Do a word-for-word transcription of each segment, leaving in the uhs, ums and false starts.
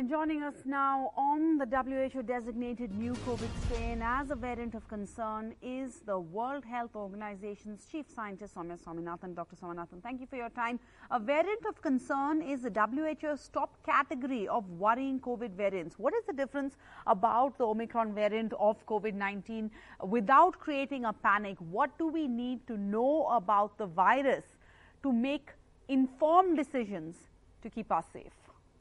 And joining us now on the W H O-designated new COVID strain as a variant of concern is the World Health Organization's Chief Scientist, Soumya Swaminathan. Doctor Swaminathan, thank you for your time. A variant of concern is the W H O's top category of worrying COVID variants. What is the difference about the Omicron variant of COVID nineteen? Without creating a panic, what do we need to know about the virus to make informed decisions to keep us safe?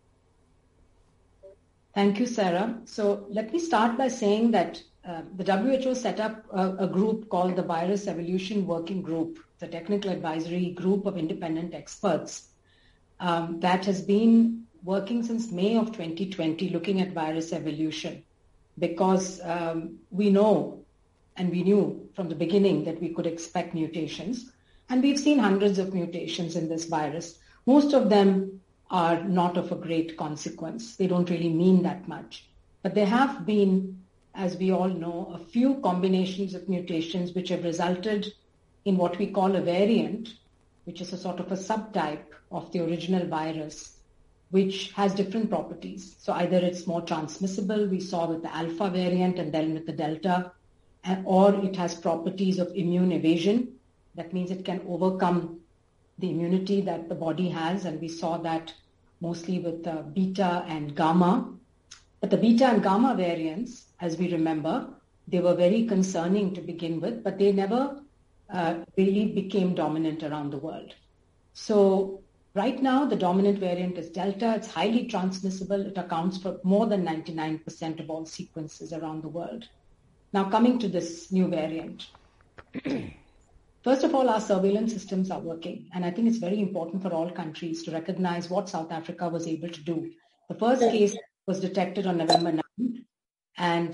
Thank you, Sarah. So let me start by saying that uh, the W H O set up a, a group called the Virus Evolution Working Group, the technical advisory group of independent experts um, that has been working since May of twenty twenty looking at virus evolution, because um, we know and we knew from the beginning that we could expect mutations. And we've seen hundreds of mutations in this virus. Most of them are not of a great consequence. They don't really mean that much. But there have been, as we all know, a few combinations of mutations which have resulted in what we call a variant, which is a sort of a subtype of the original virus, which has different properties. So either it's more transmissible, we saw with the alpha variant and then with the delta, or it has properties of immune evasion. That means it can overcome the immunity that the body has, and we saw that mostly with uh, beta and gamma. But the beta and gamma variants, as we remember, they were very concerning to begin with, but they never uh, really became dominant around the world. So right now, the dominant variant is Delta. It's highly transmissible. It accounts for more than ninety-nine percent of all sequences around the world. Now, coming to this new variant. First of all, our surveillance systems are working. And I think it's very important for all countries to recognize what South Africa was able to do. The first case was detected on November ninth. And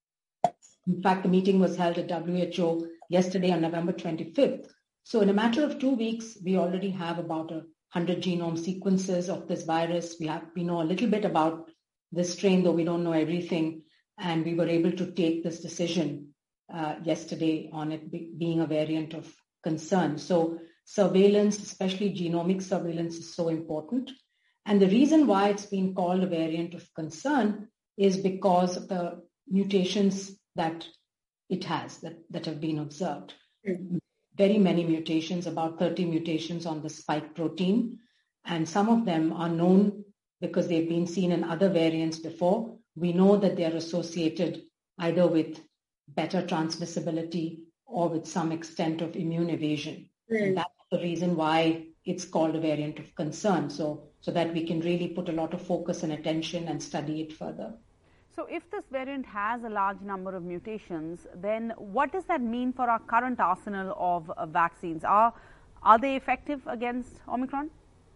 in fact, the meeting was held at W H O yesterday on November twenty-fifth. So in a matter of two weeks, we already have about a hundred genome sequences of this virus. We have, we know a little bit about this strain, though we don't know everything. And we were able to take this decision Uh, yesterday on it be, being a variant of concern. So surveillance, especially genomic surveillance, is so important. And the reason why it's been called a variant of concern is because of the mutations that it has, that, that have been observed. Mm-hmm. Very many mutations, about thirty mutations on the spike protein. And some of them are known because they've been seen in other variants before. We know that they're associated either with better transmissibility or with some extent of immune evasion. Mm. And that's the reason why it's called a variant of concern, so, so that we can really put a lot of focus and attention and study it further. So if this variant has a large number of mutations, then what does that mean for our current arsenal of uh, vaccines? Are, are they effective against Omicron?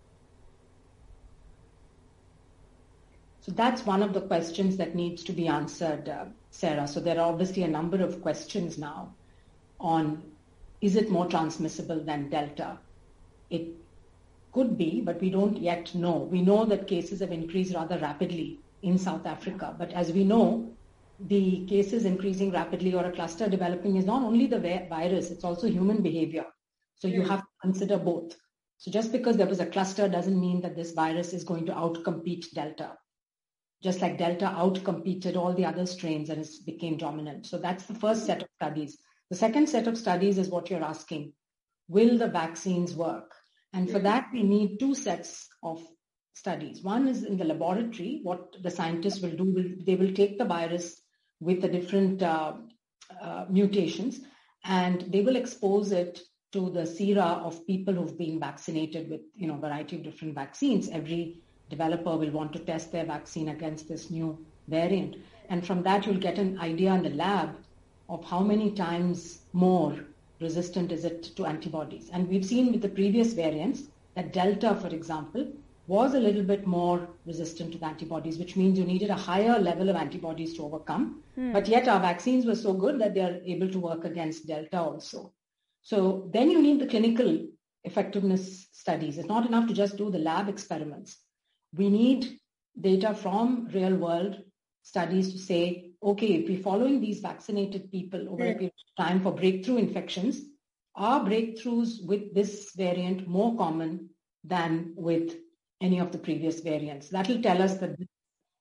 So that's one of the questions that needs to be answered, uh, Sarah. So there are obviously a number of questions now on, is it more transmissible than Delta? It could be, but we don't yet know. We know that cases have increased rather rapidly in South Africa. But as we know, the cases increasing rapidly or a cluster developing is not only the virus, it's also human behavior. So you have to consider both. So just because there was a cluster doesn't mean that this virus is going to outcompete Delta. Just like Delta outcompeted all the other strains and it became dominant. So that's the first set of studies. The second set of studies is what you're asking. Will the vaccines work? And for that, we need two sets of studies. One is in the laboratory. What the scientists will do, will, they will take the virus with the different uh, uh, mutations and they will expose it to the sera of people who've been vaccinated with, you know, a variety of different vaccines. Every developer will want to test their vaccine against this new variant. And from that, you'll get an idea in the lab of how many times more resistant is it to antibodies. And we've seen with the previous variants that Delta, for example, was a little bit more resistant to the antibodies, which means you needed a higher level of antibodies to overcome. Hmm. But yet our vaccines were so good that they are able to work against Delta also. So then you need the clinical effectiveness studies. It's not enough to just do the lab experiments. We need data from real world studies to say, okay, if we're following these vaccinated people over a period of time for breakthrough infections, are breakthroughs with this variant more common than with any of the previous variants? That will tell us that this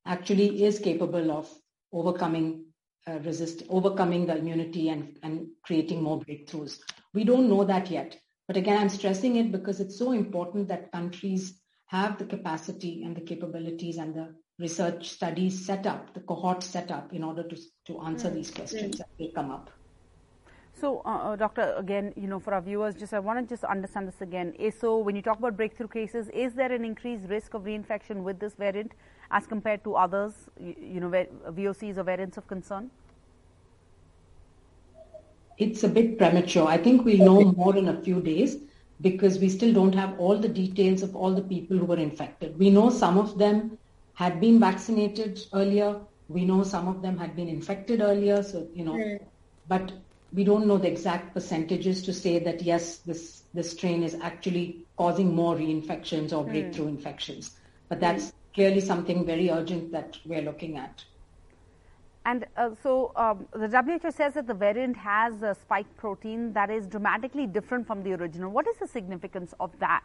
actually is capable of overcoming uh, resist, overcoming the immunity and, and creating more breakthroughs. We don't know that yet. But again, I'm stressing it because it's so important that countries have the capacity and the capabilities and the research studies set up, the cohort set up in order to, to answer mm. these questions mm. as they come up. So, uh, Doctor, again, you know, for our viewers, just I want to just understand this again. So, when you talk about breakthrough cases, is there an increased risk of reinfection with this variant as compared to others, you, you know, V O Cs or variants of concern? It's a bit premature. I think we'll know more in a few days because we still don't have all the details of all the people who were infected. We know some of them had been vaccinated earlier. We know some of them had been infected earlier. So, you know, mm. but we don't know the exact percentages to say that, yes, this, this strain is actually causing more reinfections or breakthrough mm. infections. But that's mm. clearly something very urgent that we're looking at. And uh, so um, the W H O says that the variant has a spike protein that is dramatically different from the original. What is the significance of that?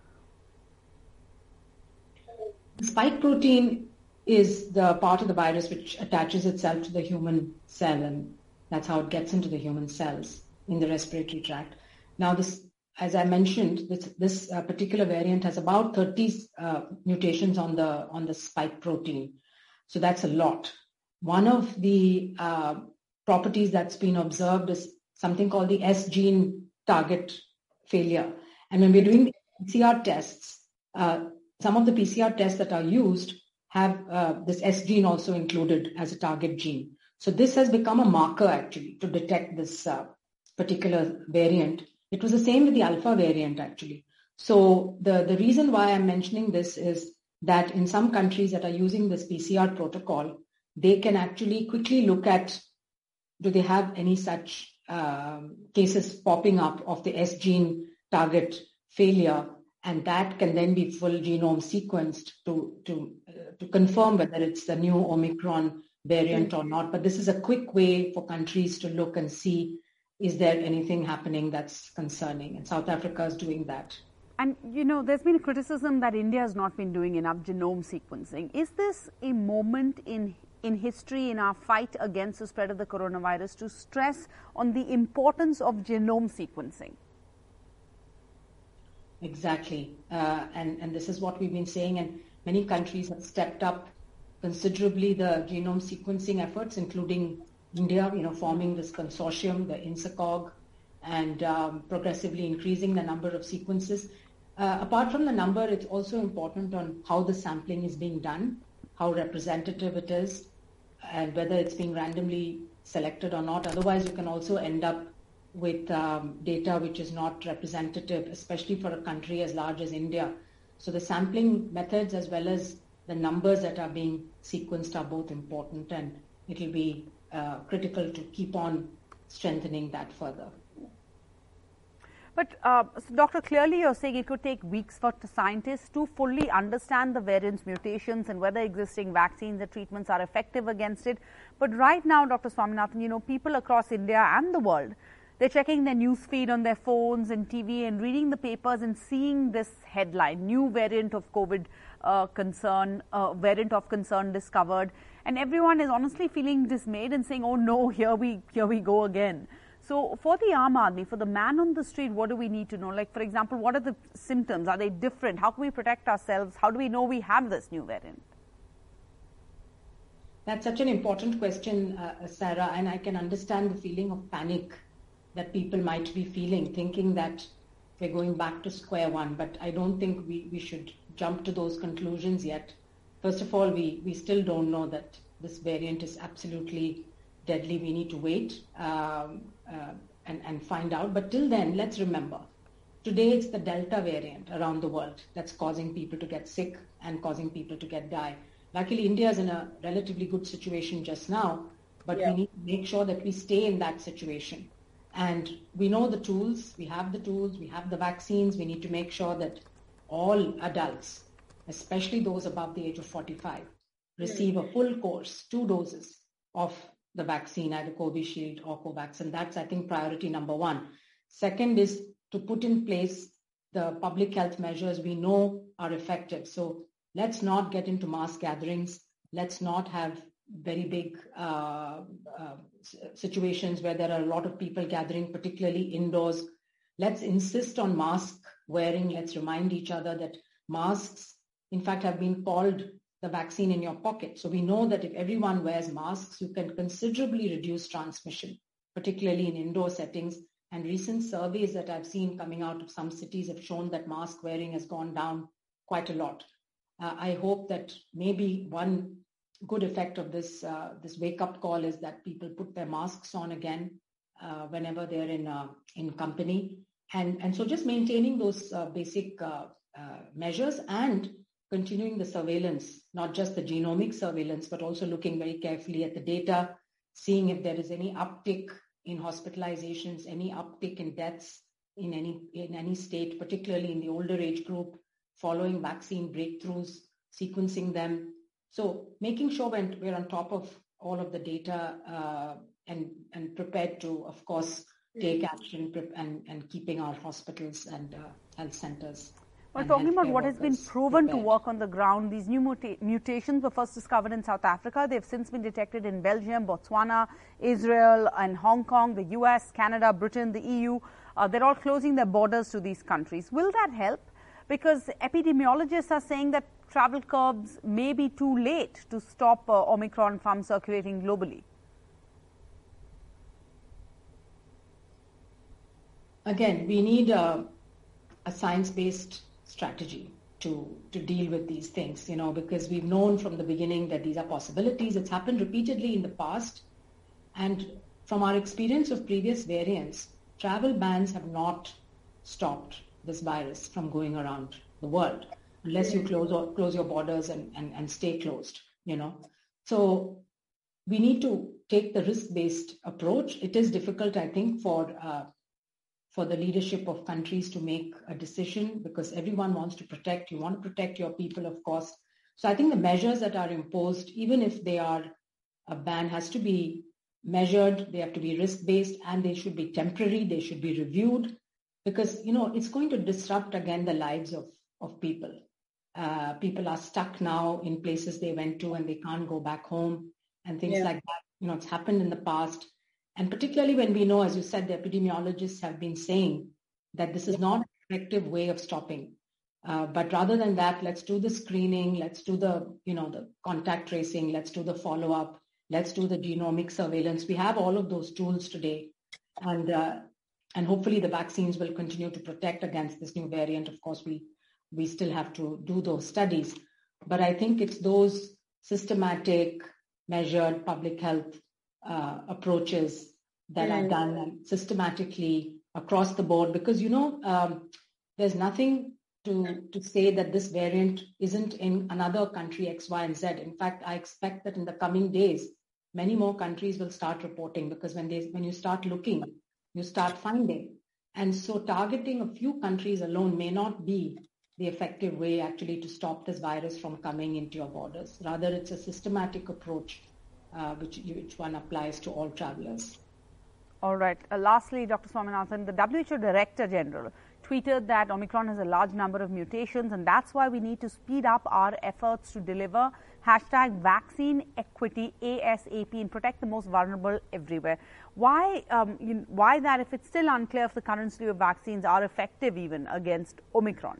The spike protein is the part of the virus which attaches itself to the human cell, and that's how it gets into the human cells in the respiratory tract. Now, this, as I mentioned, this, this uh, particular variant has about thirty uh, mutations on the on the spike protein. So that's a lot. One of the uh, properties that's been observed is something called the S gene target failure. And when we're doing the P C R tests, uh, some of the P C R tests that are used have uh, this S gene also included as a target gene. So this has become a marker actually to detect this uh, particular variant. It was the same with the alpha variant actually. So the, the reason why I'm mentioning this is that in some countries that are using this P C R protocol, they can actually quickly look at, do they have any such um, cases popping up of the S gene target failure, and that can then be full genome sequenced to, to, uh, to confirm whether it's the new Omicron variant or not. But this is a quick way for countries to look and see, is there anything happening that's concerning? And South Africa is doing that. And, you know, there's been a criticism that India has not been doing enough genome sequencing. Is this a moment in in history in our fight against the spread of the coronavirus to stress on the importance of genome sequencing? Exactly. Uh, and, and this is what we've been saying, and many countries have stepped up considerably the genome sequencing efforts, including India, you know, forming this consortium, the INSACOG, and um, progressively increasing the number of sequences. Uh, apart from the number, it's also important on how the sampling is being done, how representative it is, and whether it's being randomly selected or not. Otherwise, you can also end up with um, data which is not representative, especially for a country as large as India. So the sampling methods as well as the numbers that are being sequenced are both important, and it will be uh, critical to keep on strengthening that further. But, uh, so Doctor, clearly you're saying it could take weeks for scientists to fully understand the variant's mutations and whether existing vaccines and treatments are effective against it. But right now, Doctor Swaminathan, you know, people across India and the world, they're checking their news feed on their phones and T V and reading the papers and seeing this headline, new variant of COVID uh, concern, uh, variant of concern discovered. And everyone is honestly feeling dismayed and saying, oh no, here we, here we go again. So for the Aam Aadmi, for the man on the street, what do we need to know? Like, for example, what are the symptoms? Are they different? How can we protect ourselves? How do we know we have this new variant? That's such an important question, uh, Sarah, and I can understand the feeling of panic that people might be feeling, thinking that we're going back to square one. But I don't think we, we should jump to those conclusions yet. First of all, we, we still don't know that this variant is absolutely deadly. We need to wait um, uh, and, and find out. But till then, let's remember, today it's the Delta variant around the world that's causing people to get sick and causing people to get die. Luckily, India is in a relatively good situation just now, but yeah. we need to make sure that we stay in that situation. And we know the tools, we have the tools, we have the vaccines. We need to make sure that all adults, especially those above the age of forty-five, receive a full course, two doses of the vaccine, either Covishield or Covax. And that's, I think, priority number one. Second is to put in place the public health measures we know are effective. So let's not get into mass gatherings. Let's not have very big uh, uh, situations where there are a lot of people gathering, particularly indoors. Let's insist on mask wearing. Let's remind each other that masks, in fact, have been called the vaccine in your pocket. So we know that if everyone wears masks, you can considerably reduce transmission, particularly in indoor settings. And recent surveys that I've seen coming out of some cities have shown that mask wearing has gone down quite a lot. Uh, I hope that maybe one good effect of this uh, this wake-up call is that people put their masks on again uh, whenever they're in uh, in company. And, and so just maintaining those uh, basic uh, uh, measures and continuing the surveillance, not just the genomic surveillance, but also looking very carefully at the data, seeing if there is any uptick in hospitalizations, any uptick in deaths in any in any state, particularly in the older age group, following vaccine breakthroughs, sequencing them. So making sure we're, we're on top of all of the data uh, and, and prepared to, of course, take action and, and keeping our hospitals and uh, health centers. Well, talking about what has been proven prepared. to work on the ground, these new muta mutations were first discovered in South Africa. They've since been detected in Belgium, Botswana, Israel, and Hong Kong, the U S, Canada, Britain, the E U. Uh, they're all closing their borders to these countries. Will that help? Because epidemiologists are saying that travel curbs may be too late to stop uh, Omicron from circulating globally. Again, we need a, a science-based strategy to, to deal with these things, you know, because we've known from the beginning that these are possibilities. It's happened repeatedly in the past. And from our experience of previous variants, travel bans have not stopped this virus from going around the world unless you close or close your borders and, and, and stay closed, you know. So we need to take the risk-based approach. It is difficult, I think, for uh, for the leadership of countries to make a decision because everyone wants to protect. You want to protect your people, of course. So I think the measures that are imposed, even if they are a ban, has to be measured. They have to be risk-based and they should be temporary. They should be reviewed because, you know, it's going to disrupt again the lives of, of people. Uh, people are stuck now in places they went to and they can't go back home and things yeah. like that. You know, it's happened in the past. And particularly when we know, as you said, the epidemiologists have been saying that this is not an effective way of stopping. Uh, but rather than that, let's do the screening, let's do the, you know, the contact tracing, let's do the follow-up, let's do the genomic surveillance. We have all of those tools today. And uh, and hopefully the vaccines will continue to protect against this new variant. Of course, we, we still have to do those studies. But I think it's those systematic, measured public health uh, approaches that mm. are done systematically across the board. Because, you know, um, there's nothing to, to say that this variant isn't in another country X, Y, and Z. In fact, I expect that in the coming days, many more countries will start reporting because when they when you start looking, you start finding. And so targeting a few countries alone may not be the effective way actually to stop this virus from coming into your borders. Rather, it's a systematic approach uh, which, which one applies to all travelers. All right. Uh, lastly, Doctor Swaminathan, the W H O Director General tweeted that Omicron has a large number of mutations and that's why we need to speed up our efforts to deliver hashtag vaccine equity ASAP and protect the most vulnerable everywhere. Why, um, you know, why that if it's still unclear if the current slew of vaccines are effective even against Omicron?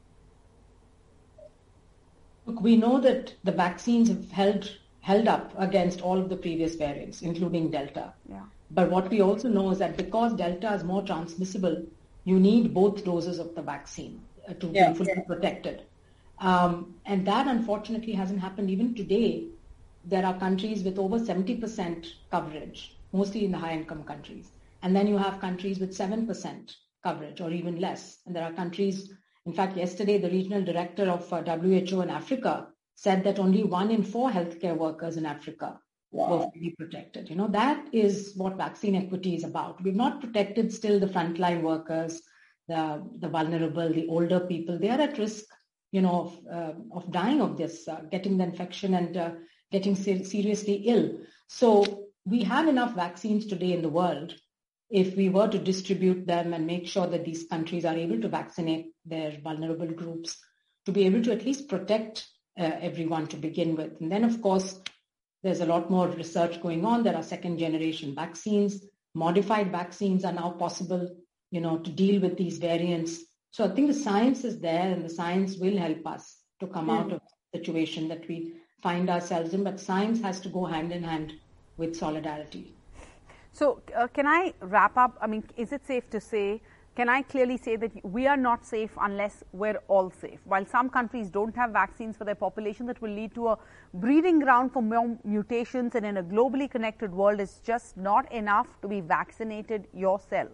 Look, we know that the vaccines have held, held up against all of the previous variants, including Delta. Yeah. But what we also know is that because Delta is more transmissible, you need both doses of the vaccine uh, to yeah, be fully yeah. protected. Um, and that, unfortunately, hasn't happened. Even today, there are countries with over seventy percent coverage, mostly in the high-income countries. And then you have countries with seven percent coverage or even less. And there are countries, in fact, yesterday, the regional director of uh, W H O in Africa said that only one in four healthcare workers in Africa wow. were fully protected. You know, that is what vaccine equity is about. We've not protected still the frontline workers, the, the vulnerable, the older people. They are at risk, you know, of, uh, of dying of this, uh, getting the infection and uh, getting ser- seriously ill. So we have enough vaccines today in the world. If we were to distribute them and make sure that these countries are able to vaccinate their vulnerable groups, to be able to at least protect uh, everyone to begin with. And then, of course, there's a lot more research going on. There are second generation vaccines. Modified vaccines are now possible, you know, to deal with these variants. So I think the science is there, and the science will help us to come mm. out of the situation that we find ourselves in. But science has to go hand in hand with solidarity. So uh, can I wrap up? I mean, is it safe to say, can I clearly say that we are not safe unless we're all safe? While some countries don't have vaccines for their population, that will lead to a breeding ground for more mutations, and in a globally connected world, it's just not enough to be vaccinated yourself.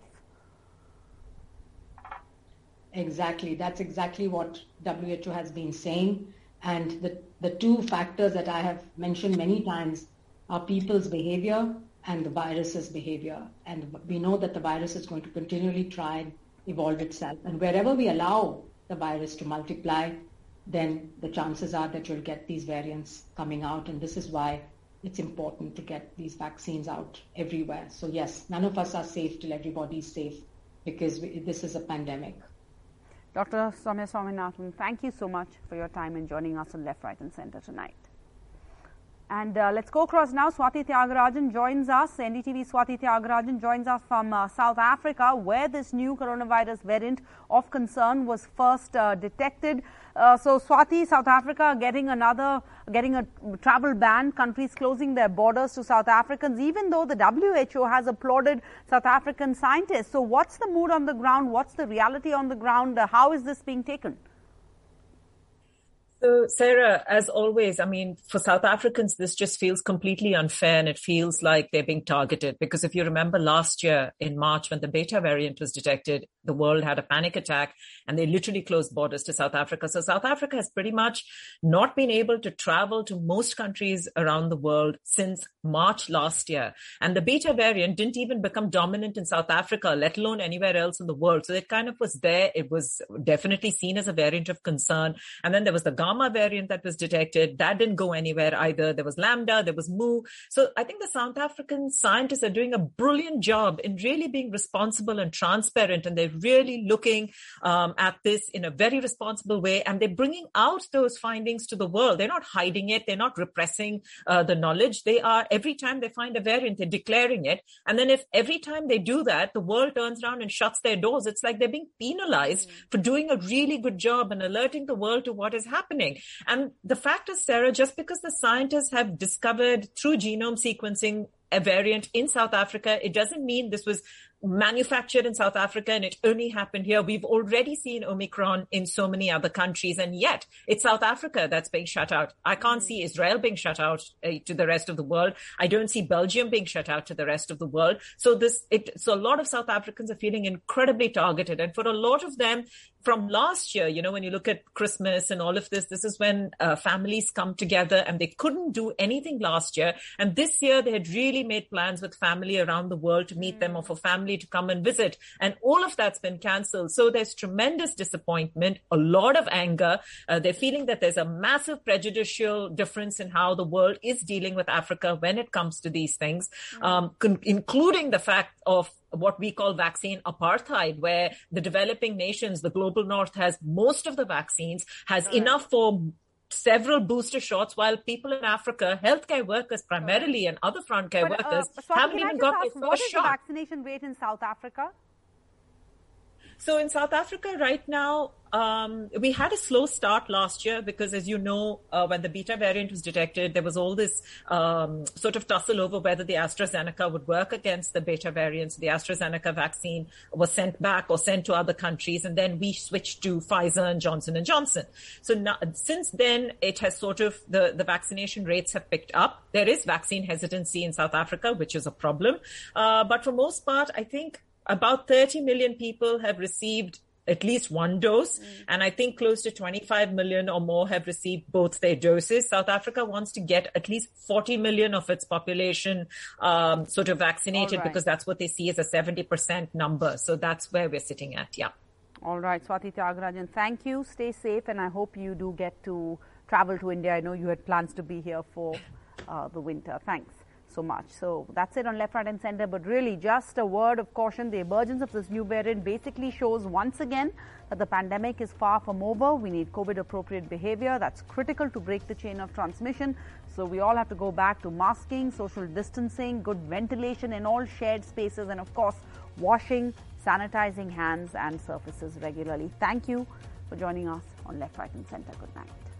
Exactly. That's exactly what W H O has been saying. And the, the two factors that I have mentioned many times are people's behavior and the virus's behavior. And we know that the virus is going to continually try and evolve itself. And wherever we allow the virus to multiply, then the chances are that you'll get these variants coming out. And this is why it's important to get these vaccines out everywhere. So yes, none of us are safe till everybody's safe, because we, this is a pandemic. Doctor Soumya Swaminathan, thank you so much for your time and joining us on Left, Right and Centre tonight. And uh, let's go across now. Swati Tyagarajan joins us. N D T V Swati Tyagarajan joins us from uh, South Africa, where this new coronavirus variant of concern was first uh, detected. Uh, so, Swati, South Africa getting another, getting a travel ban, countries closing their borders to South Africans, even though the W H O has applauded South African scientists. So, what's the mood on the ground? What's the reality on the ground? Uh, how is this being taken? So, Sarah, as always, I mean, for South Africans, this just feels completely unfair, and it feels like they're being targeted. Because if you remember last year in March, when the beta variant was detected, the world had a panic attack and they literally closed borders to South Africa. So South Africa has pretty much not been able to travel to most countries around the world since March last year. And the beta variant didn't even become dominant in South Africa, let alone anywhere else in the world. So it kind of was there. It was definitely seen as a variant of concern. And then there was the Gamma variant that was detected. That didn't go anywhere either. There was Lambda, there was Mu. So I think the South African scientists are doing a brilliant job in really being responsible and transparent. And they're really looking um, at this in a very responsible way. And they're bringing out those findings to the world. They're not hiding it. They're not repressing uh, the knowledge. They are, every time they find a variant, they're declaring it. And then if every time they do that, the world turns around and shuts their doors, it's like they're being penalized mm-hmm. for doing a really good job and alerting the world to what is happening. And the fact is, Sarah, just because the scientists have discovered through genome sequencing a variant in South Africa, it doesn't mean this was manufactured in South Africa and it only happened here. We've already seen Omicron in so many other countries, and yet it's South Africa that's being shut out. I can't see Israel being shut out uh, to the rest of the world. I don't see Belgium being shut out to the rest of the world. So this, it, so a lot of South Africans are feeling incredibly targeted. And for a lot of them from last year, you know, when you look at Christmas and all of this, this is when uh, families come together, and they couldn't do anything last year. And this year they had really made plans with family around the world to meet them, or for family to come and visit. And all of that's been cancelled. So there's tremendous disappointment, a lot of anger. Uh, they're feeling that there's a massive prejudicial difference in how the world is dealing with Africa when it comes to these things, um, con- including the fact of what we call vaccine apartheid, where the developing nations, the global north, has most of the vaccines, has right. enough for several booster shots, while people in Africa, healthcare workers primarily, and other frontcare but, workers uh, haven't even got their first shot. What is the vaccination rate in South Africa? So in South Africa right now, um, we had a slow start last year because, as you know, uh, when the beta variant was detected, there was all this um, sort of tussle over whether the AstraZeneca would work against the beta variants. The AstraZeneca vaccine was sent back or sent to other countries, and then we switched to Pfizer and Johnson and Johnson. So now, since then, it has sort of, the, the vaccination rates have picked up. There is vaccine hesitancy in South Africa, which is a problem. Uh, but for most part, I think about thirty million people have received at least one dose. Mm. And I think close to twenty-five million or more have received both their doses. South Africa wants to get at least forty million of its population um, sort of vaccinated, right. because that's what they see as a seventy percent number. So that's where we're sitting at. Yeah. All right. Swati Tyagarajan, thank you. Stay safe. And I hope you do get to travel to India. I know you had plans to be here for uh, the winter. Thanks. so much. So that's it on Left, Right and Centre. But really, just a word of caution. The emergence of this new variant basically shows once again that the pandemic is far from over. We need COVID-appropriate behaviour. That's critical to break the chain of transmission. So we all have to go back to masking, social distancing, good ventilation in all shared spaces, and of course, washing, sanitizing hands and surfaces regularly. Thank you for joining us on Left, Right and Centre. Good night.